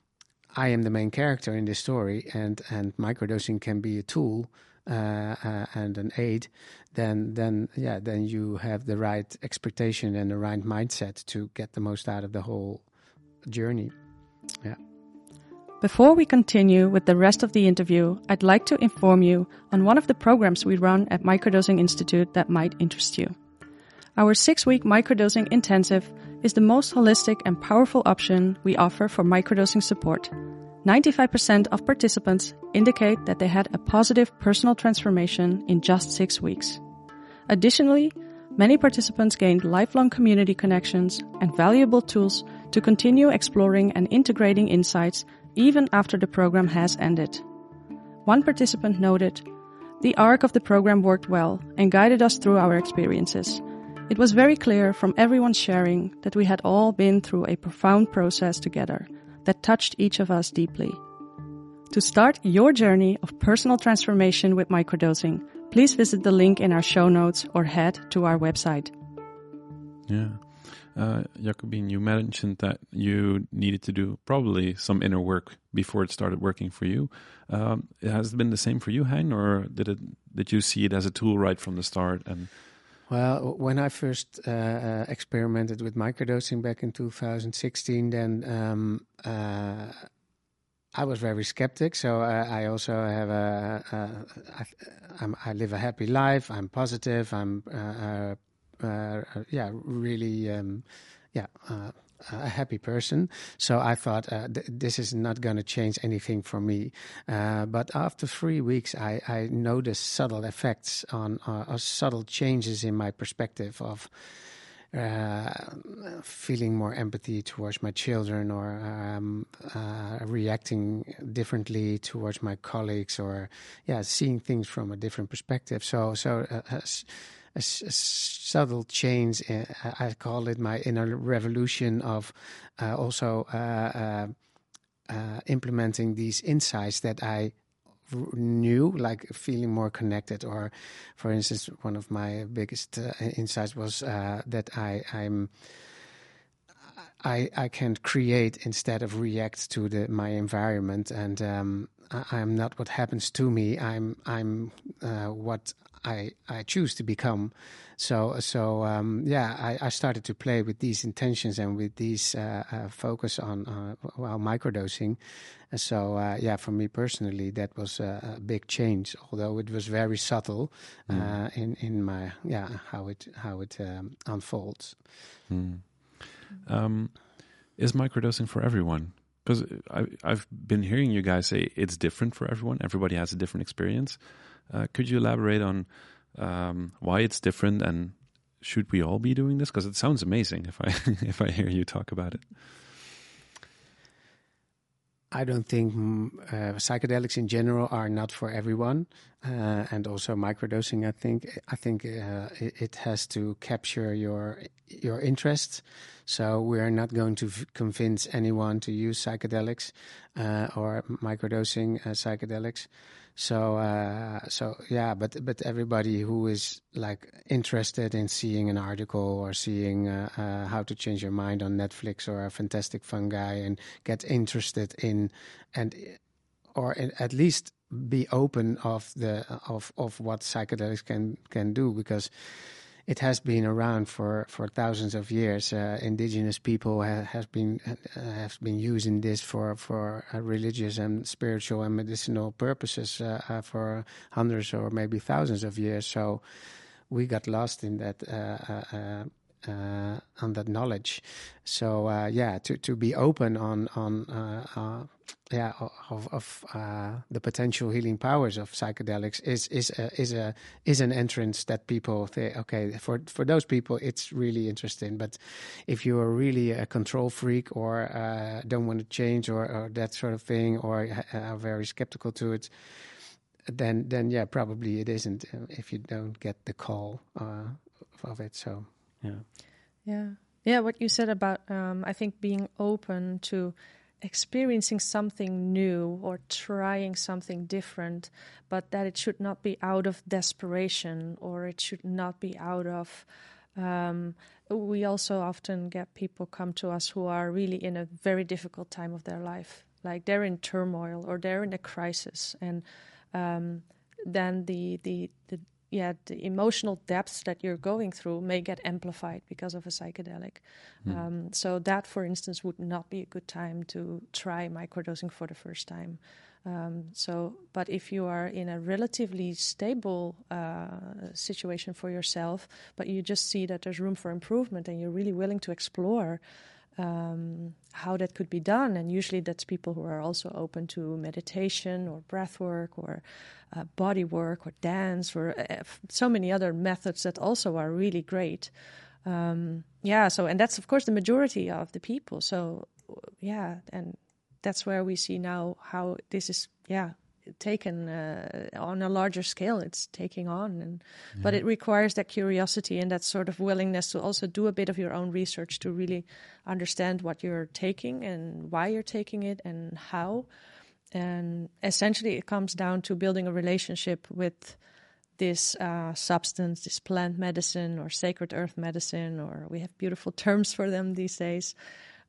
I am the main character in this story, and and microdosing can be a tool uh, uh, and an aid, then then yeah, then you have the right expectation and the right mindset to get the most out of the whole journey. Yeah. Before we continue with the rest of the interview, I'd like to inform you on one of the programs we run at Microdosing Institute that might interest you. Our six-week microdosing intensive is the most holistic and powerful option we offer for microdosing support. ninety-five percent of participants indicate that they had a positive personal transformation in just six weeks. Additionally, many participants gained lifelong community connections and valuable tools to continue exploring and integrating insights even after the program has ended. One participant noted, "The arc of the program worked well and guided us through our experiences. It was very clear from everyone's sharing that we had all been through a profound process together that touched each of us deeply." To start your journey of personal transformation with microdosing, please visit the link in our show notes or head to our website. Yeah. Uh, Jacobine, you mentioned that you needed to do probably some inner work before it started working for you. Um, has it been the same for you, Hein, or did it did you see it as a tool right from the start? And Well, when I first uh, uh, experimented with microdosing back in two thousand sixteen, then um, uh, I was very skeptic. So uh, I also have a, a I, I'm, I live a happy life. I'm positive. I'm uh, uh, uh, yeah, really um, yeah. Uh, a happy person. So I thought uh, th- this is not going to change anything for me. Uh, but after three weeks, I, I noticed subtle effects on uh, subtle changes in my perspective of uh, feeling more empathy towards my children, or um, uh, reacting differently towards my colleagues, or yeah, seeing things from a different perspective. So, so uh, uh, A, a subtle change. Uh, I call it my inner revolution of uh, also uh, uh, uh, implementing these insights that I r- knew, like feeling more connected. Or, for instance, one of my biggest uh, insights was uh, that I, I'm I I can create instead of react to the my environment, and um, I, I'm not what happens to me. I'm I'm uh, what I, I choose to become. So so um, yeah, I, I started to play with these intentions and with these uh, uh, focus on uh, well microdosing. And so uh, yeah, for me personally, that was a, a big change. Although it was very subtle mm. uh, in in my yeah how it how it um, unfolds. Mm. Um, is microdosing for everyone? Because I've been hearing you guys say it's different for everyone. Everybody has a different experience. Uh, could you elaborate on um, why it's different, and should we all be doing this? Because it sounds amazing if I if I hear you talk about it. I don't think uh, psychedelics in general are not for everyone. Uh, and also microdosing, I think, I think uh, it, it has to capture your your interest. So we are not going to f- convince anyone to use psychedelics uh, or microdosing uh, psychedelics. So uh, so yeah, but but everybody who is like interested in seeing an article or seeing uh, uh, how to change your mind on Netflix or a Fantastic Fungi and get interested in and or in, at least be open of the of of what psychedelics can can do, because it has been around for for thousands of years. Uh, indigenous people ha, have been uh, have been using this for for uh, religious and spiritual and medicinal purposes uh, uh, for hundreds or maybe thousands of years. So we got lost in that uh, uh, uh, uh, on that knowledge. So uh, yeah, to to be open on on uh, uh, yeah of of uh, the potential healing powers of psychedelics is is a, is a is an entrance that people think, okay, for for those people it's really interesting. But if you are really a control freak or uh, don't want to change or, or that sort of thing, or are very skeptical to it, then then yeah, probably it isn't uh, if you don't get the call uh, of it. So yeah, yeah, yeah. What you said about um, I think being open to experiencing something new or trying something different, but that it should not be out of desperation or it should not be out of. Um, we also often get people come to us who are really in a very difficult time of their life, like they're in turmoil or they're in a crisis, and um, then the, the the yeah the emotional depths that you're going through may get amplified because of a psychedelic. Mm. Um, so that, for instance, would not be a good time to try microdosing for the first time. Um, so, but if you are in a relatively stable uh, situation for yourself, but you just see that there's room for improvement and you're really willing to explore um, how that could be done, and usually that's people who are also open to meditation or breath work or uh, body work or dance or uh, so many other methods that also are really great. Um, yeah, so, and that's of course the majority of the people. So, yeah, and that's where we see now how this is, yeah, taken uh, on a larger scale. It's taking on, and yeah. But it requires that curiosity and that sort of willingness to also do a bit of your own research to really understand what you're taking and why you're taking it and how. And essentially, it comes down to building a relationship with this uh, substance, this plant medicine or sacred earth medicine, or we have beautiful terms for them these days.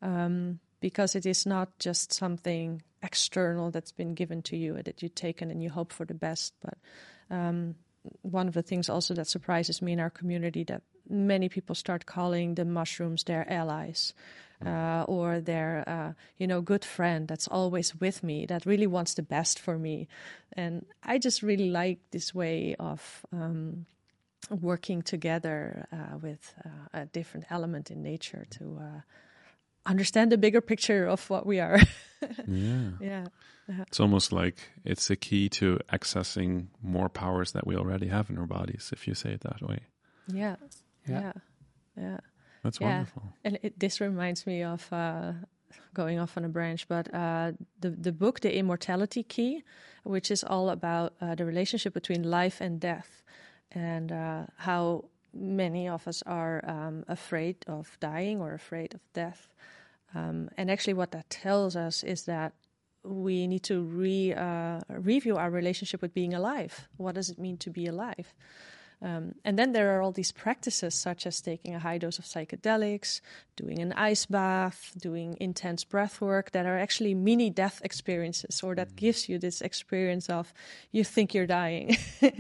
Um, because it is not just something external that's been given to you that you take and you hope for the best. But um, one of the things also that surprises me in our community, that many people start calling the mushrooms their allies uh, or their, uh, you know, good friend that's always with me, that really wants the best for me. And I just really like this way of um, working together uh, with uh, a different element in nature to uh, understand the bigger picture of what we are. yeah. yeah. Yeah. It's almost like it's a key to accessing more powers that we already have in our bodies, if you say it that way. Yeah. Yeah. Yeah. yeah. That's yeah. wonderful. And it, this reminds me of uh, going off on a branch, but uh, the, the book, The Immortality Key, which is all about uh, the relationship between life and death and uh, how many of us are um, afraid of dying or afraid of death. Um, and actually what that tells us is that we need to re, uh, review our relationship with being alive. What does it mean to be alive? Um, and then there are all these practices such as taking a high dose of psychedelics, doing an ice bath, doing intense breath work that are actually mini death experiences, or that gives you this experience of you think you're dying.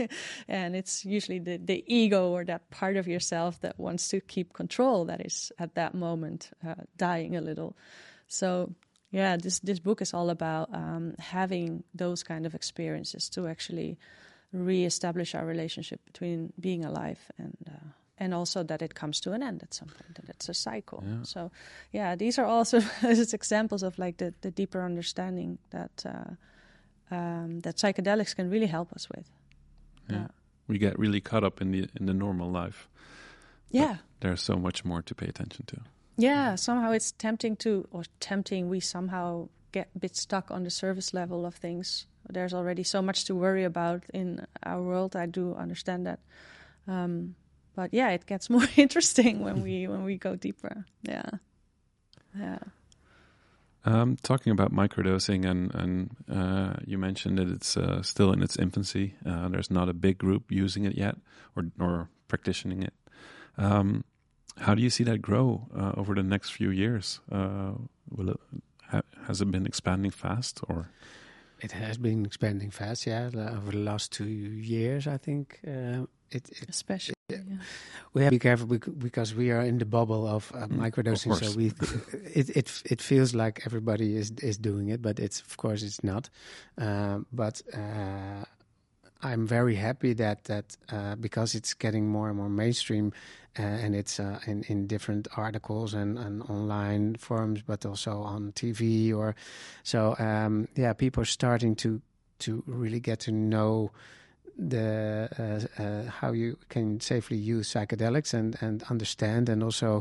And it's usually the, the ego or that part of yourself that wants to keep control that is at that moment uh, dying a little. So yeah, this, this book is all about um, having those kind of experiences to actually re-establish our relationship between being alive and uh, and also that it comes to an end at some point, that it's a cycle. Yeah. So yeah, these are also just examples of like the, the deeper understanding that uh, um, that psychedelics can really help us with. Yeah. Uh, we get really caught up in the in the normal life. Yeah. There's so much more to pay attention to. Yeah, somehow it's tempting to, or tempting, we somehow get a bit stuck on the service level of things. There's already so much to worry about in our world. I do understand that. Um, but yeah, it gets more interesting when we when we go deeper. Yeah. Yeah. Um, talking about microdosing, and, and uh, you mentioned that it's uh, still in its infancy. Uh, there's not a big group using it yet or, or practicing it. Um, how do you see that grow uh, over the next few years? Uh, will it, ha- has it been expanding fast, or? It has been expanding fast, yeah. Over the last two years, I think. Uh, it, it Especially, it, yeah. We have to be careful because we are in the bubble of uh, mm, microdosing. of So we, it it it feels like everybody is is doing it, but it's of course it's not. Um, but uh, I'm very happy that that uh, because it's getting more and more mainstream, uh, and it's uh, in in different articles and, and online forums, but also on T V or so. Um, yeah, people are starting to to really get to know the uh, uh, how you can safely use psychedelics and and understand, and also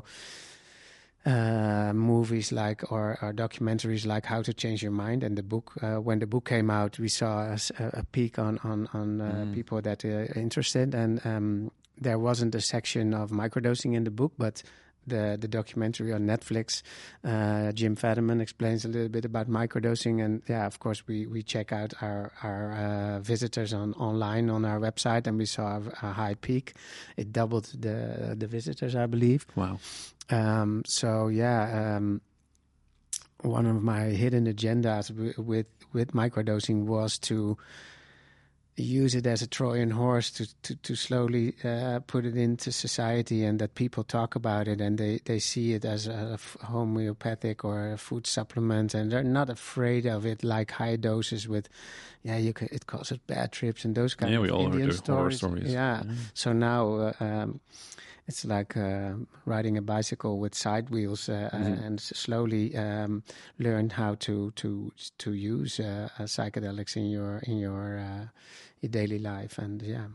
uh, movies like or, or documentaries like How to Change Your Mind. And the book, uh, when the book came out, we saw a, a peak on on on uh, mm. people that are interested, and um, there wasn't a section of microdosing in the book, but the the documentary on Netflix, uh, Jim Fadiman explains a little bit about microdosing. And yeah, of course, we, we check out our our uh, visitors on online on our website, and we saw a, a high peak. It doubled the the visitors, I believe. Wow. Um, so yeah, um, one of my hidden agendas w- with with microdosing was to use it as a Trojan horse to to, to slowly uh, put it into society, and that people talk about it and they, they see it as a f- homeopathic or a food supplement, and they're not afraid of it like high doses with, yeah, you can, it causes bad trips and those kind yeah, of we all Indian heard the horror stories. stories. Yeah. yeah. So now uh, um, it's like uh, riding a bicycle with side wheels, uh, Mhm. and slowly um, learn how to to to use uh, uh, psychedelics in your in your uh, your daily life. And yeah,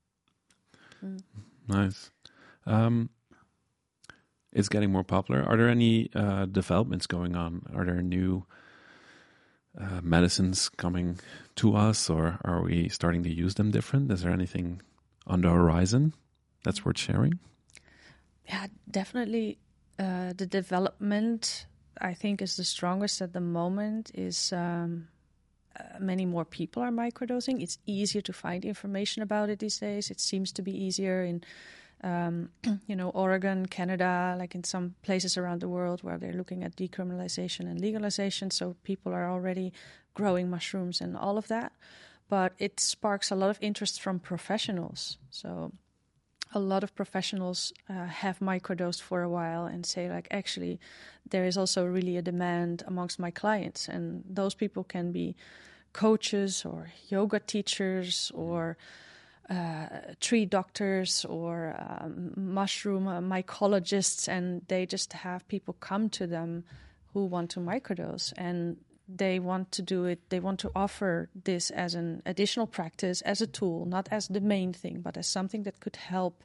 Mm. Nice. Um, it's getting more popular. Are there any uh, developments going on? Are there new uh, medicines coming to us, or are we starting to use them different? Is there anything on the horizon that's worth sharing? Yeah, definitely. Uh, the development, I think, is the strongest at the moment. Is um, uh, many more people are microdosing. It's easier to find information about it these days. It seems to be easier in, um, you know, Oregon, Canada, like in some places around the world where they're looking at decriminalization and legalization. So people are already growing mushrooms and all of that. But it sparks a lot of interest from professionals. So a lot of professionals uh, have microdosed for a while and say, like, actually, there is also really a demand amongst my clients. And those people can be coaches or yoga teachers or uh, tree doctors or um, mushroom uh, mycologists. And they just have people come to them who want to microdose. And they want to do it, they want to offer this as an additional practice, as a tool, not as the main thing, but as something that could help,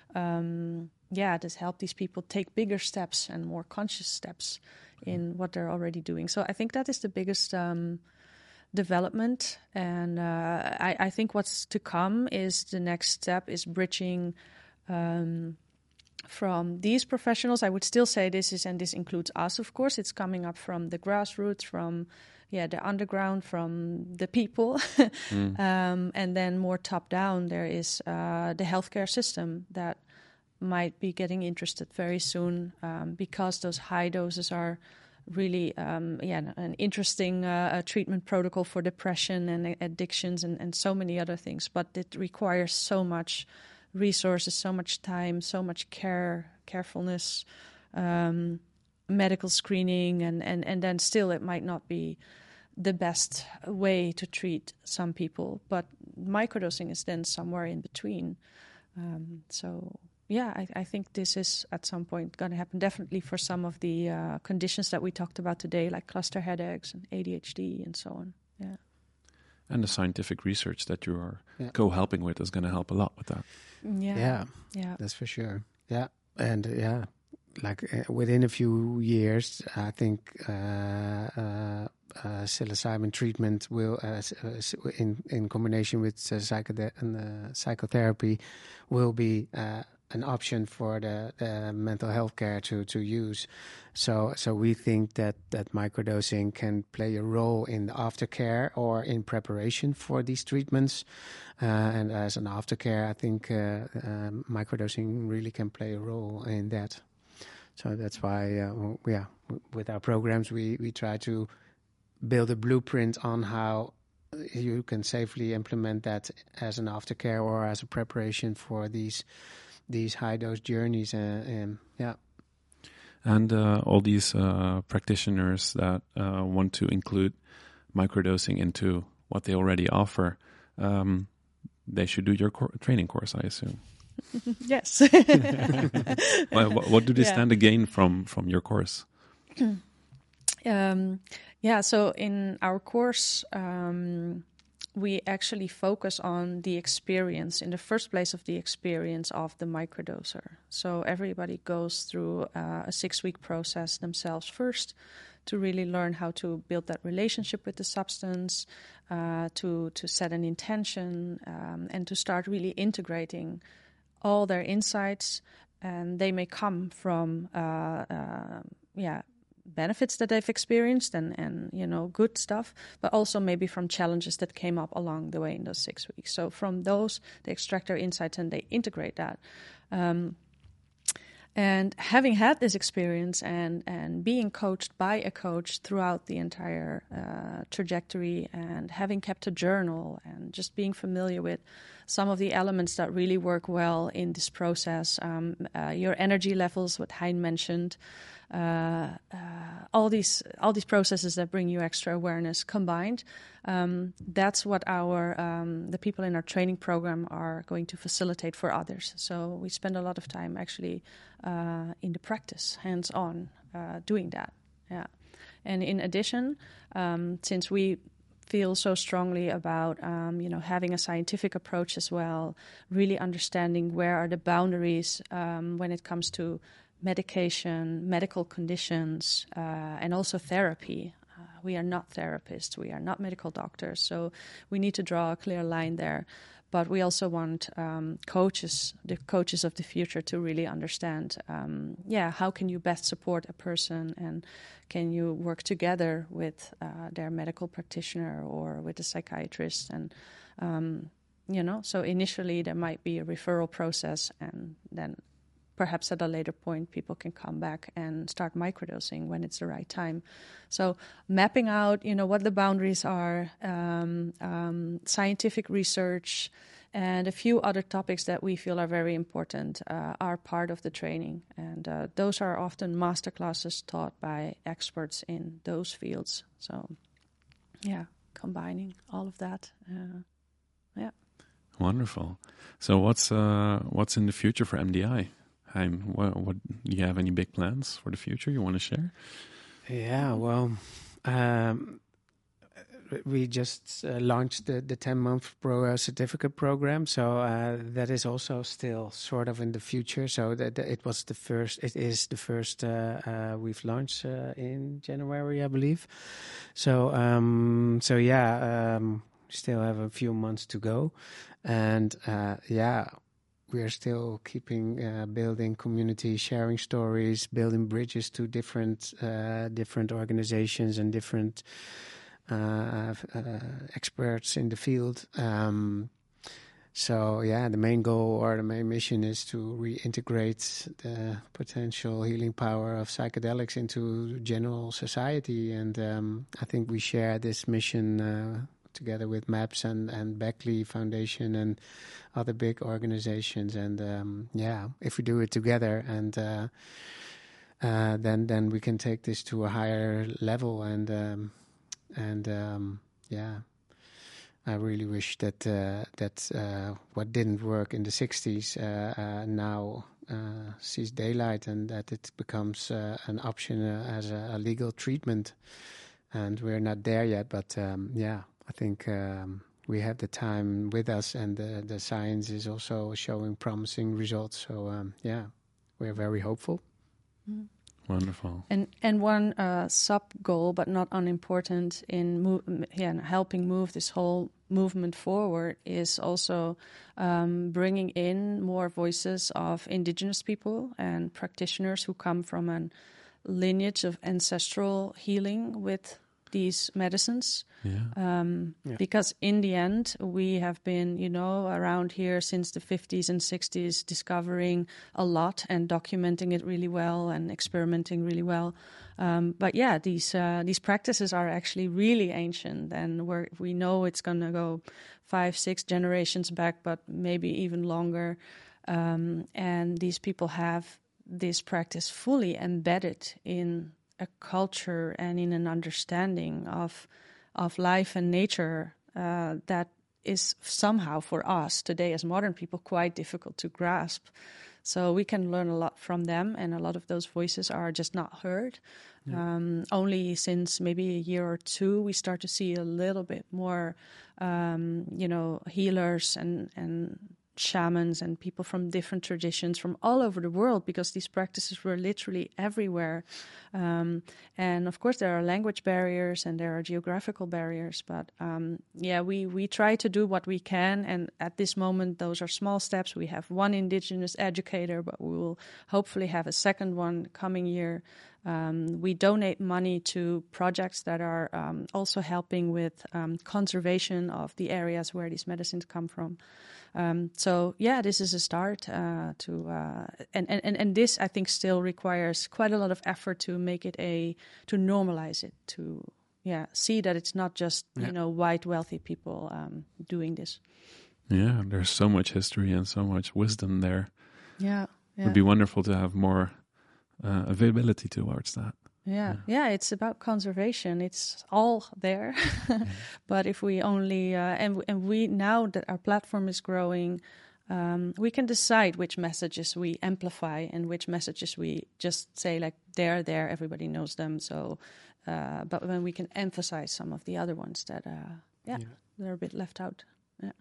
um, yeah, just help these people take bigger steps and more conscious steps in what they're already doing. So I think that is the biggest um, development. And uh, I, I think what's to come is the next step is bridging um, from these professionals. I would still say this is, and this includes us, of course, it's coming up from the grassroots, from yeah, the underground, from the people. Mm. um, and then more top down, there is uh, the healthcare system that might be getting interested very soon, um, because those high doses are really um, yeah, an interesting uh, treatment protocol for depression and addictions and, and so many other things. But it requires so much resources, so much time, so much care, carefulness, um, medical screening, and, and, and then still it might not be the best way to treat some people. But microdosing is then somewhere in between. Um, so, yeah, I, I think this is at some point going to happen, definitely for some of the uh, conditions that we talked about today, like cluster headaches and A D H D and so on. Yeah. And the scientific research that you are Yeah. co-helping with is going to help a lot with that. Yeah. yeah, Yeah. that's for sure. Yeah, and uh, yeah, like uh, within a few years, I think uh, uh, uh, psilocybin treatment will, uh, in in combination with uh, psychode- and, uh, psychotherapy, will be uh, an option for the, the mental health care to to use. So so we think that that microdosing can play a role in the aftercare or in preparation for these treatments. Uh, and as an aftercare, I think uh, uh, microdosing really can play a role in that. So that's why, uh, yeah, with our programs, we, we try to build a blueprint on how you can safely implement that as an aftercare or as a preparation for these these high dose journeys. Uh, and yeah. And uh, all these uh, practitioners that uh, want to include microdosing into what they already offer, um, they should do your cor- training course, I assume. Yes. what, what do they Yeah. stand to gain from from your course? Um, yeah, so in our course, um, we actually focus on the experience, in the first place of the experience of the microdoser. So everybody goes through uh, a six-week process themselves first to really learn how to build that relationship with the substance, uh, to, to set an intention, um, and to start really integrating all their insights. And they may come from, uh, uh, yeah, benefits that they've experienced and, and, you know, good stuff, but also maybe from challenges that came up along the way in those six weeks. So from those, they extract their insights and they integrate that. Um, and having had this experience and, and being coached by a coach throughout the entire uh, trajectory and having kept a journal and just being familiar with some of the elements that really work well in this process, um, uh, your energy levels, what Hein mentioned, Uh, uh, all these all these processes that bring you extra awareness combined. Um, that's what our um, the people in our training program are going to facilitate for others. So we spend a lot of time actually uh, in the practice, hands-on, uh, doing that. Yeah, and in addition, um, since we feel so strongly about um, you know having a scientific approach as well, really understanding where are the boundaries um, when it comes to medication, medical conditions, uh, and also therapy. Uh, we are not therapists, we are not medical doctors, so we need to draw a clear line there. But we also want um, coaches, the coaches of the future, to really understand, um, yeah, how can you best support a person, and can you work together with uh, their medical practitioner or with a psychiatrist, and um, you know. So initially there might be a referral process, and then perhaps at a later point, people can come back and start microdosing when it's the right time. So mapping out, you know, what the boundaries are, um, um, scientific research, and a few other topics that we feel are very important uh, are part of the training. And uh, those are often masterclasses taught by experts in those fields. So, yeah, combining all of that. Uh, yeah. Wonderful. So what's uh, what's in the future for M D I? Hein, what, what do you have any big plans for the future you want to share? Yeah, well, um, we just uh, launched the, the ten-month pro uh, certificate program, so uh, that is also still sort of in the future. So that, that it was the first, it is the first uh, uh, we've launched uh, in January, I believe. So, um, so yeah, um, still have a few months to go, and uh, yeah. We are still keeping uh, building community, sharing stories, building bridges to different uh, different organizations and different uh, uh, experts in the field. Um, so yeah, the main goal or the main mission is to reintegrate the potential healing power of psychedelics into general society, and um, I think we share this mission uh, together with MAPS and, and Beckley Foundation and other big organizations. And um, yeah, if we do it together, and uh, uh, then then we can take this to a higher level. And um, and um, yeah, I really wish that uh, that uh, what didn't work in the sixties uh, uh, now uh, sees daylight, and that it becomes uh, an option uh, as a, a legal treatment. And we're not there yet, but um, yeah, I think um, we have the time with us, and the, the science is also showing promising results. So um, yeah, we're very hopeful. Mm. Wonderful. And and one uh, sub goal, but not unimportant in mo- yeah, helping move this whole movement forward, is also um, bringing in more voices of indigenous people and practitioners who come from a lineage of ancestral healing with these medicines. Yeah. Um, Yeah. Because in the end, we have been, you know, around here since the fifties and sixties, discovering a lot and documenting it really well and experimenting really well. Um, but yeah, these uh, these practices are actually really ancient, and we we know it's going to go five, six generations back, but maybe even longer. Um, and these people have this practice fully embedded in a culture and in an understanding of of life and nature uh, that is somehow for us today as modern people quite difficult to grasp. So we can learn a lot from them, and a lot of those voices are just not heard. Yeah. Um, only since maybe a year or two, we start to see a little bit more, um, you know, healers and and shamans and people from different traditions from all over the world, because these practices were literally everywhere. Um, and of course, there are language barriers and there are geographical barriers. But um, yeah, we, we try to do what we can. And at this moment, those are small steps. We have one indigenous educator, but we will hopefully have a second one coming year. Um, we donate money to projects that are um, also helping with um, conservation of the areas where these medicines come from. Um, so yeah, this is a start uh, to, uh, and, and, and this I think still requires quite a lot of effort to make it a, to normalize it, to yeah, see that it's not just, yeah. you know, white wealthy people um, doing this. Yeah, there's so much history and so much wisdom there. Yeah, yeah. It would be wonderful to have more uh, availability towards that. Yeah, yeah, yeah, it's about conservation. It's all there. yeah. But if we only, uh, and, and we, now that our platform is growing, um, we can decide which messages we amplify and which messages we just say, like, they're there, everybody knows them. So, uh, but when we can emphasize some of the other ones that, uh, yeah, yeah, they're a bit left out. Yeah.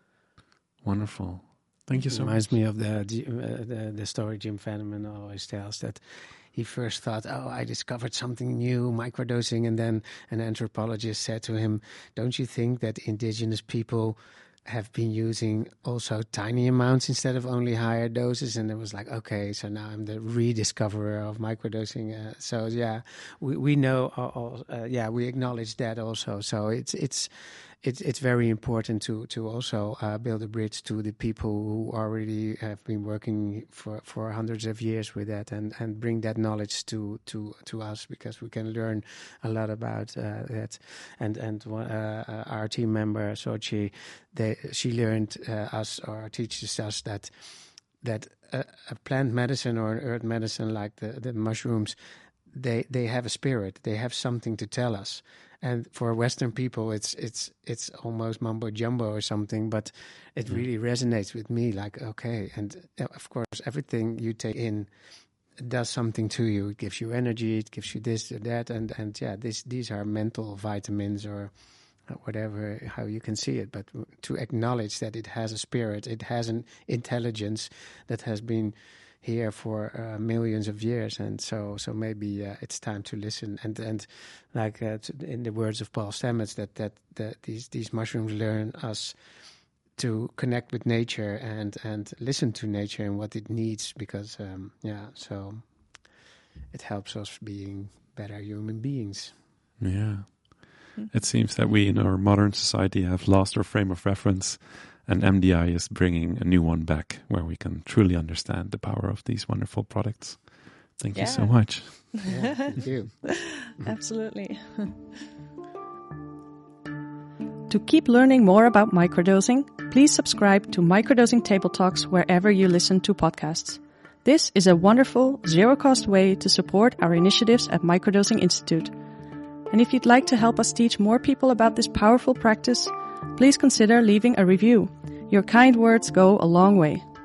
Wonderful. Thank you so much. Reminds much. me of the, uh, the the story Jim Fadiman always tells, that he first thought, oh, I discovered something new, microdosing, and then an anthropologist said to him, don't you think that indigenous people have been using also tiny amounts instead of only higher doses? And it was like, okay, so now I'm the rediscoverer of microdosing. Uh, so yeah, we we know, uh, uh, yeah, we acknowledge that also. So it's it's it's it's very important to to also uh, build a bridge to the people who already have been working for for hundreds of years with that, and and bring that knowledge to to to us, because we can learn a lot about uh, that. And and uh, our team member Sochi, they she learned uh, us or teaches us that that a, a plant medicine or an earth medicine like the the mushrooms, they they have a spirit, they have something to tell us. And for Western people, it's it's it's almost mumbo jumbo or something, but it really resonates with me. Like, okay, and of course, everything you take in does something to you. It gives you energy, it gives you this or that, and and yeah, this these are mental vitamins or whatever, how you can see it. But to acknowledge that it has a spirit, it has an intelligence that has been here for uh, millions of years, and so so maybe uh, it's time to listen. And and like uh, to, in the words of Paul Stamets, that that, that these these mushrooms learn us to connect with nature and and listen to nature and what it needs, because um, yeah, so it helps us being better human beings. Yeah, it seems that we in our modern society have lost our frame of reference. And M D I is bringing a new one back where we can truly understand the power of these wonderful products. Thank yeah. you so much. Yeah, thank you. Absolutely. To keep learning more about microdosing, please subscribe to Microdosing Table Talks wherever you listen to podcasts. This is a wonderful, zero-cost way to support our initiatives at Microdosing Institute. And if you'd like to help us teach more people about this powerful practice, please consider leaving a review. Your kind words go a long way.